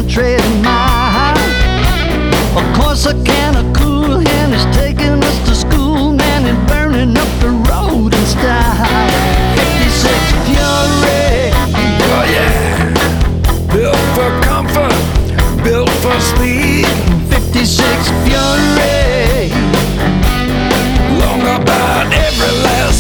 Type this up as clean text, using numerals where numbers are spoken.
trading miles. Of course, a can of Cool Hand is taking us to school, man, and burning up the road in style. 56 Fury. Oh yeah, built for comfort, built for speed. 56 Fury. Long about every last